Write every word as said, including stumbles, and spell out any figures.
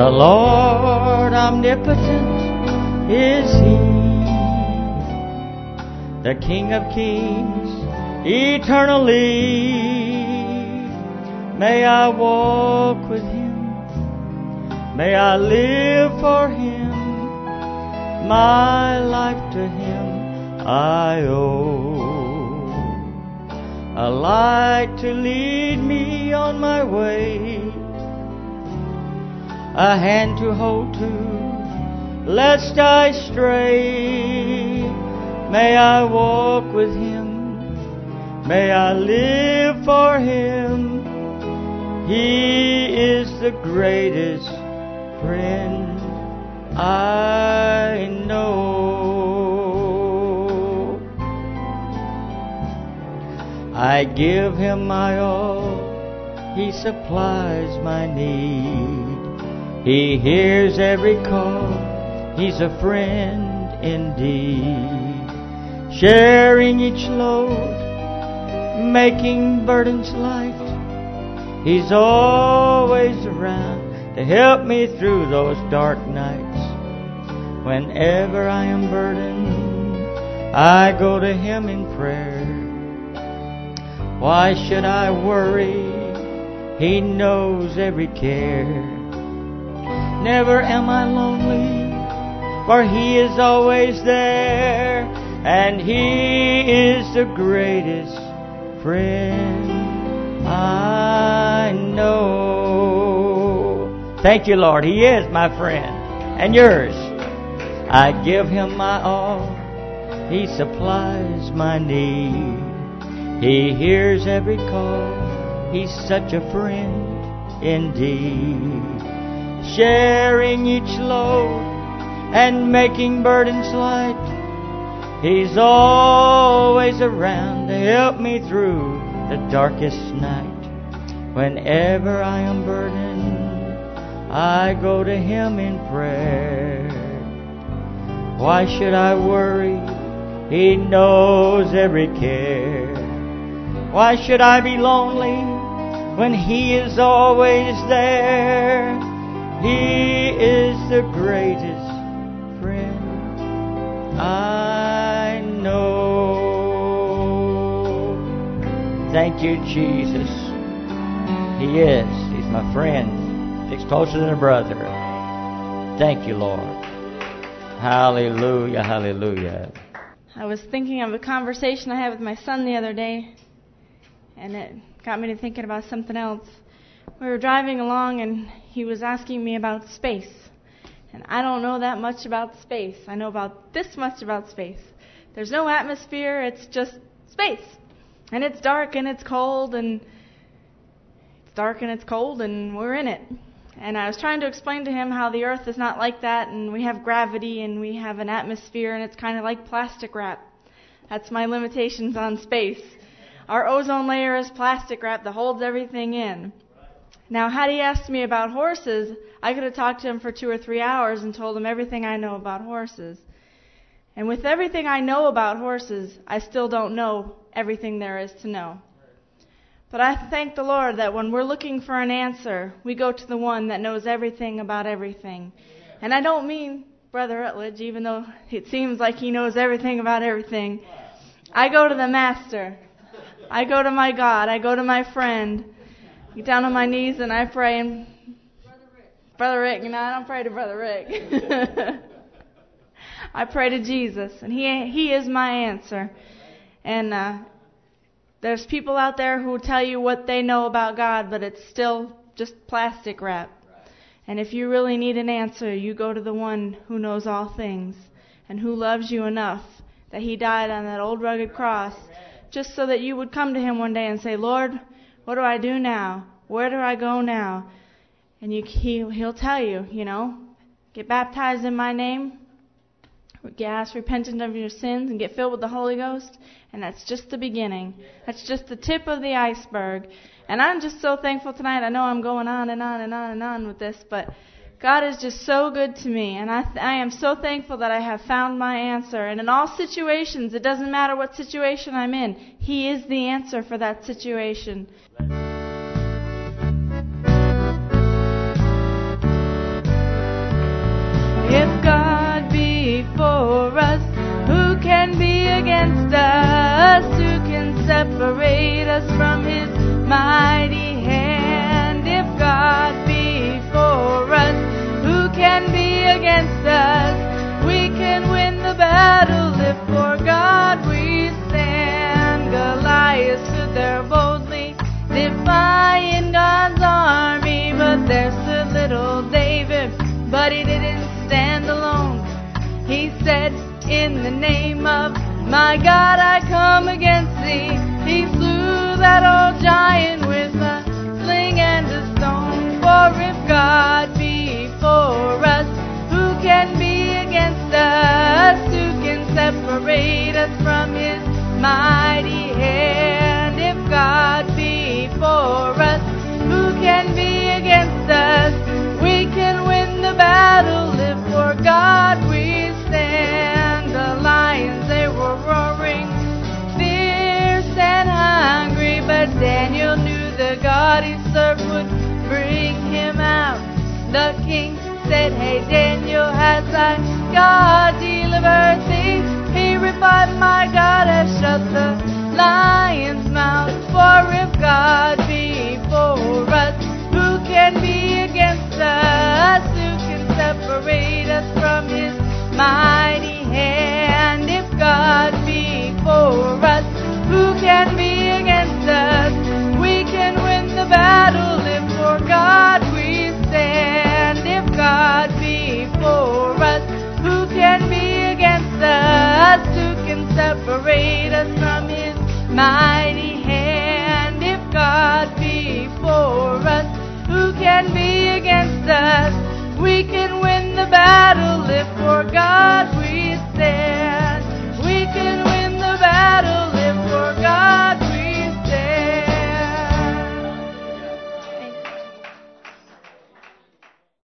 The Lord omnipotent is He, the King of kings eternally. May I walk with Him, may I live for Him, my life to Him I owe. A light to lead me on my way, a hand to hold to, lest I stray. May I walk with Him, may I live for Him. He is the greatest friend I know. I give Him my all, He supplies my need. He hears every call, He's a friend indeed. Sharing each load, making burdens light. He's always around to help me through those dark nights. Whenever I am burdened, I go to Him in prayer. Why should I worry? He knows every care. Never am I lonely, for He is always there, and He is the greatest friend I know. Thank you, Lord. He is my friend and yours. I give Him my all, He supplies my need. He hears every call, He's such a friend indeed. Sharing each load and making burdens light. He's always around to help me through the darkest night. Whenever I am burdened, I go to Him in prayer. Why should I worry? He knows every care. Why should I be lonely when He is always there? He is the greatest friend I know. Thank you, Jesus. He is. He's my friend. Sticks closer than a brother. Thank you, Lord. Hallelujah, hallelujah. I was thinking of a conversation I had with my son the other day, and it got me to thinking about something else. We were driving along, and he was asking me about space. And I don't know that much about space. I know about this much about space. There's no atmosphere, it's just space. And it's dark and it's cold, and it's dark and it's cold, and we're in it. And I was trying to explain to him how the earth is not like that, and we have gravity, and we have an atmosphere, and it's kind of like plastic wrap. That's my limitations on space. Our ozone layer is plastic wrap that holds everything in. Now, had he asked me about horses, I could have talked to him for two or three hours and told him everything I know about horses. And with everything I know about horses, I still don't know everything there is to know. But I thank the Lord that when we're looking for an answer, we go to the one that knows everything about everything. And I don't mean Brother Rutledge, even though it seems like he knows everything about everything. I go to the Master. I go to my God. I go to my friend. I get down on my knees and I pray. And Brother Rick. Brother Rick. No, I don't pray to Brother Rick. I pray to Jesus, and He He is my answer. And uh, there's people out there who will tell you what they know about God, but it's still just plastic wrap. And if you really need an answer, you go to the one who knows all things and who loves you enough that He died on that old rugged cross just so that you would come to Him one day and say, Lord, what do I do now? Where do I go now? And you, he, He'll tell you, you know, get baptized in my name, get asked repentant of your sins, and get filled with the Holy Ghost. And that's just the beginning. That's just the tip of the iceberg. And I'm just so thankful tonight. I know I'm going on and on and on and on with this, but God is just so good to me. And I, I am so thankful that I have found my answer. And in all situations, it doesn't matter what situation I'm in, He is the answer for that situation. If God be for us, who can be against us? Who can separate us from His mighty hand? If God be for us, who can be against us? We can win the battle if for God we stand. Goliath stood there boldly, defying God's army, but there stood little David, but he didn't stand alone. He said, in the name of my God I come against thee. He slew that old giant with a sling and a stone. For if God be for us, who can be against us? Who can separate us from His mighty hand? If God be for us, who can be against us? We can win the battle if for God we stand. The lions, they were roaring, fierce and hungry, but Daniel knew the God he served would bring him out. The king said, hey Daniel, has thy God delivered thee? He replied, my God has shut the lion's mouth. For if God be for us, who can be against us? Who can separate us from His mighty hand? If God be for us, who can be against us? We can win the battle if for God we stand. If God be for us, who can be against us? Who can separate us from His mighty